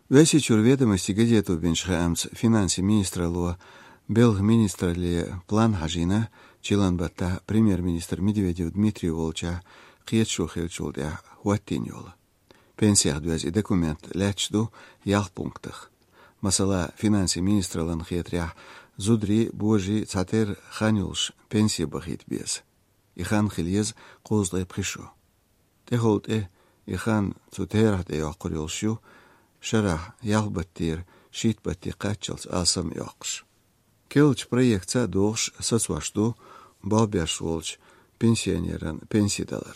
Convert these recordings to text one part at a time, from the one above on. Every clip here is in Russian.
Весичур ведомости газету бенчхамц финансы министра ло белг министра ли план хажина Чиланбата премьер-министр Медведев Дмитрий Волча қиетшу хелчулдя хуаттиньол. Пенсиях дуази документ лячду ялпунктах. Масала финансы министрлан хетря зудри божи цатер ханюлш пенсия бахит без. Ихан хильез қоздай пришо. Техолт ихан цутерат яқурилшу шарах ялбаттир шитбатти қачалс асам яқш. Келч проектца доғш соцвашду балбяш волч пенсионеран пенсидалар.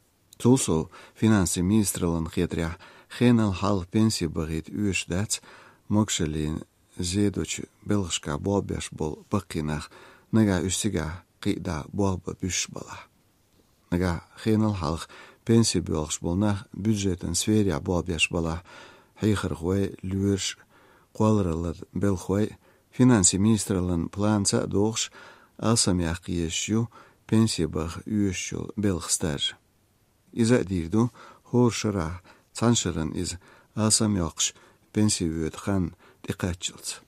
Тулсо финансы министрлан хетря хенал хал пенсия багит уешдац мокшелин зедоч белгшка балбяш бол бакинах нага үстига қида балба бүш бала. Нага хенал халх пенсия белгш болнах бюджетен сферя балбяш бала хайхар хуай люерш қуалралар белхуай финансы министрлан планца доғш алсам яқиешю пенсия баг уешшул белгстаж. Иза дирду хор шара цаншаран из алсам яқш пенсия вет хан дикачилц.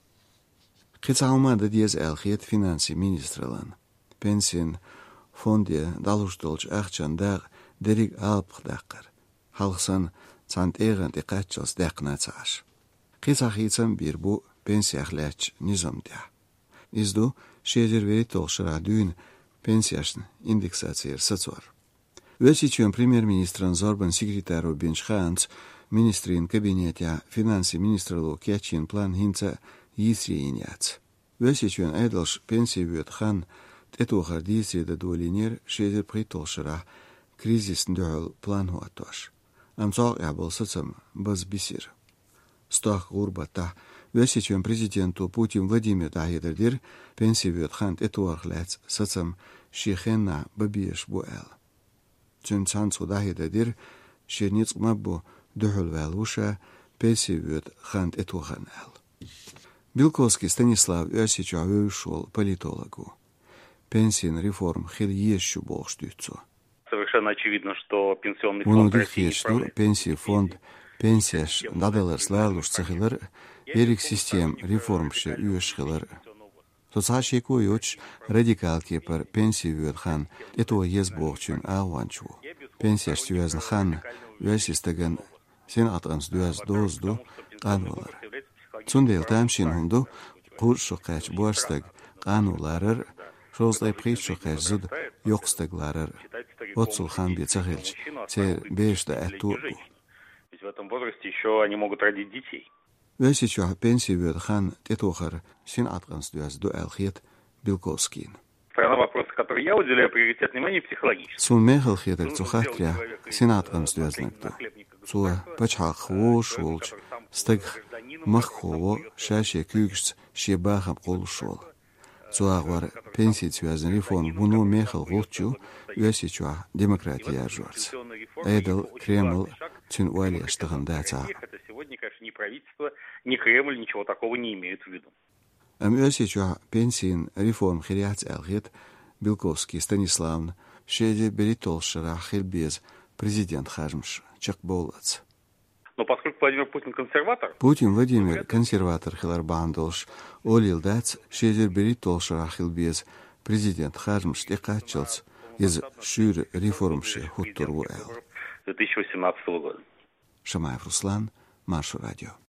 Қицаумада диез алхиет финансы министрлан. Пенсиен фонде далуштолч ахчандаг дериг алпхдаққар. Халқсан цант еган дикачилц дақнацаш. Қицахицам бирбу пенсиях ляч низамдя. Изду шедер веритол шара дюн пенсияшн индексациер сацуар. Весичуен премьер-министран Зорбан секретару Бенчханц министрин кабинетя финансы министрлу кячин план хинца йисрииняц. Весичуен айдалш пенсия вет хан тетухар дисрида дуолинер шедер притол шара кризис дюл план хуатош. Амцог ябл сацам базбисир. Стах гурбата Весичуен президенту Путин Владимир Дагидердир пенсия вет хан тетуахлец сацам шихенна бабиеш буэл. Цун цанцу Дагидердир шерниц маббу духул вэлуша пенсия вет хан тетуханэл. Билковский Станислав Иосифович вышел политологу. Пенсиен реформ хельещу болштюцу. Совершенно очевидно, что пенсионный фонд пенсий фонд пенсияш дадалар слалуш цехилар ерик систем реформше уешхилар. Соцашеку юч радикалки пар пенсии вет хан это ез болчун аванчу. Пенсияш тюязн хан уесистаган сен атганс дуяз дозду канвалар. Цундел тамшин хунду куршукач борстаг кануларыр шозлай притшукач зуд йокстагларыр. Отсул хан бецахилч цер бешта атурбу. В этом возрасте еще они могут родить детей. Весичу пенсии вет хан тетухар син атганс дуяз ду алхет Билковскин. Второй вопрос, который я уделяю приоритет внимания, психологический. Сун мехал хедер цухатря син атганс дуяз нагду. Цуа пачхак хво шулч стаг маххово шаше кюгш шебахам қол шол. Цуагвар пенсии цвязн реформ буну мехал гучу Весичу демократия жорц. Эдл Кремл цун уали штагандаца. Сегодня, конечно, ни правительство, ни Кремль ничего такого не имеют в виду. Весичу пенсиен реформ хириац алхет Билковский Станиславн шеде беритол шара хилбез президент хажмш чакболац. Но поскольку Владимир Путин консерватор... Путин Владимир консерватор хиларбандолш олилдац шеде беритол шара хилбез президент хажмш текачилц из шюр реформше хуттурвуэл. 2018 года. Шамаев Руслан, Машу радио.